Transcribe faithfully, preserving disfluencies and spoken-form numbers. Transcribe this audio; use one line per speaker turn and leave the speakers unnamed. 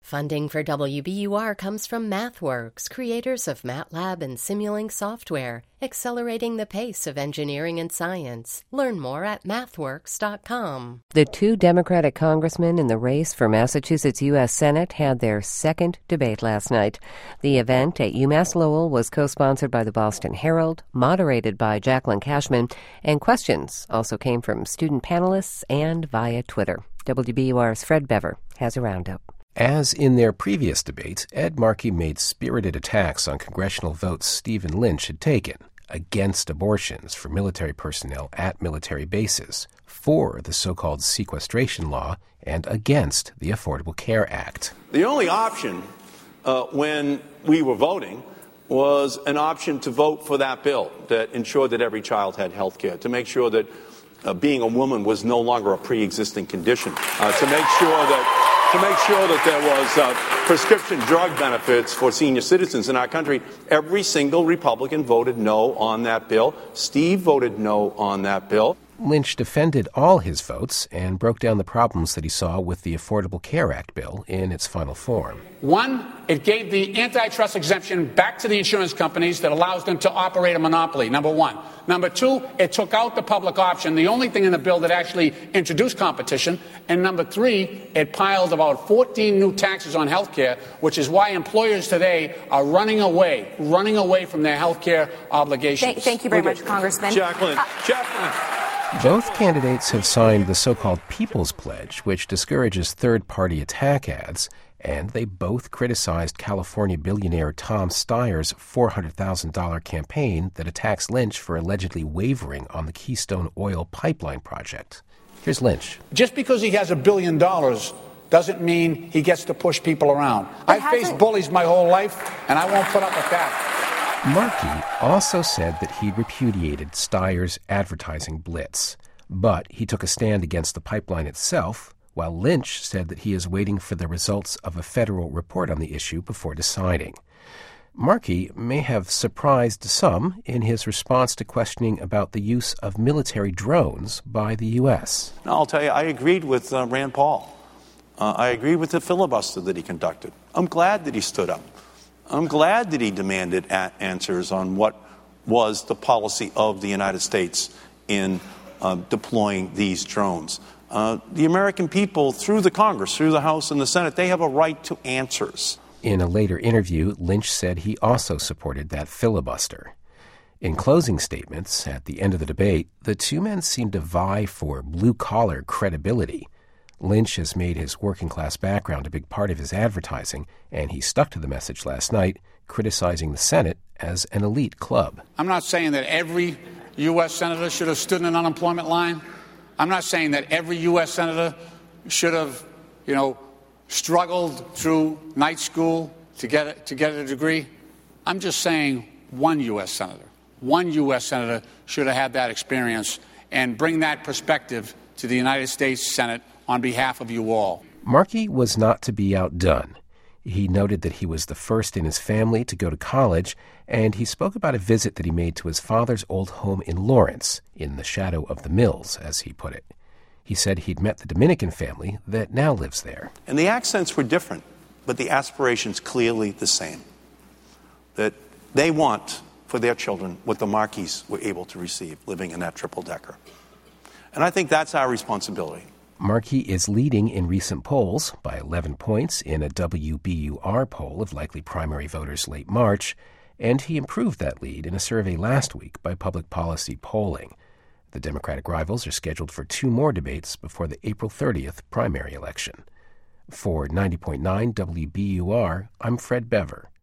Funding for W B U R comes from MathWorks, creators of MATLAB and Simulink software, accelerating the pace of engineering and science. Learn more at mathworks dot com.
The two Democratic congressmen in the race for Massachusetts U S Senate had their second debate last night. The event at UMass Lowell was co-sponsored by the Boston Herald, moderated by Jacqueline Cashman, and questions also came from student panelists and via Twitter. W B U R's Fred Bever has a roundup.
As in their previous debates, Ed Markey made spirited attacks on congressional votes Stephen Lynch had taken against abortions for military personnel at military bases, for the so-called sequestration law, and against the Affordable Care Act.
The only option uh, when we were voting was an option to vote for that bill that ensured that every child had health care, to make sure that uh, being a woman was no longer a pre-existing condition, uh, to make sure that to make sure that there was uh, prescription drug benefits for senior citizens in our country. Every single Republican voted no on that bill. Steve voted no on that bill.
Lynch defended all his votes and broke down the problems that he saw with the Affordable Care Act bill in its final form.
One, it gave the antitrust exemption back to the insurance companies that allows them to operate a monopoly, number one. Number two, it took out the public option, the only thing in the bill that actually introduced competition. And number three, it piled about fourteen new taxes on health care, which is why employers today are running away, running away from their health care obligations.
Thank, thank you very much, Congressman.
Jacqueline,
uh,
Jacqueline.
Both candidates have signed the so-called People's Pledge, which discourages third-party attack ads, and they both criticized California billionaire Tom Steyer's four hundred thousand dollars campaign that attacks Lynch for allegedly wavering on the Keystone Oil Pipeline project. Here's Lynch.
Just because he has a billion dollars doesn't mean he gets to push people around. I've faced bullies my whole life, and I won't put up with that.
Markey also said that he repudiated Steyer's advertising blitz, but he took a stand against the pipeline itself, while Lynch said that he is waiting for the results of a federal report on the issue before deciding. Markey may have surprised some in his response to questioning about the use of military drones by the U S.
No, I'll tell you, I agreed with uh, Rand Paul. Uh, I agreed with the filibuster that he conducted. I'm glad that he stood up. I'm glad that he demanded a- answers on what was the policy of the United States in uh, deploying these drones. Uh, the American people, through the Congress, through the House and the Senate, they have a right to answers.
In a later interview, Lynch said he also supported that filibuster. In closing statements at the end of the debate, the two men seemed to vie for blue-collar credibility. Lynch has made his working-class background a big part of his advertising, and he stuck to the message last night, criticizing the Senate as an elite club.
I'm not saying that every U S senator should have stood in an unemployment line. I'm not saying that every U S senator should have, you know, struggled through night school to get a, to get a degree. I'm just saying one U S senator, one U S senator should have had that experience and bring that perspective to the United States Senate on behalf of you all.
Markey was not to be outdone. He noted that he was the first in his family to go to college, and he spoke about a visit that he made to his father's old home in Lawrence, in the shadow of the mills, as he put it. He said he'd met the Dominican family that now lives there.
And the accents were different, but the aspirations clearly the same. That they want for their children what the Markeys were able to receive living in that triple-decker. And I think that's our responsibility.
Markey is leading in recent polls by eleven points in a W B U R poll of likely primary voters late March, and he improved that lead in a survey last week by Public Policy Polling. The Democratic rivals are scheduled for two more debates before the April thirtieth primary election. For ninety point nine W B U R, I'm Fred Bever.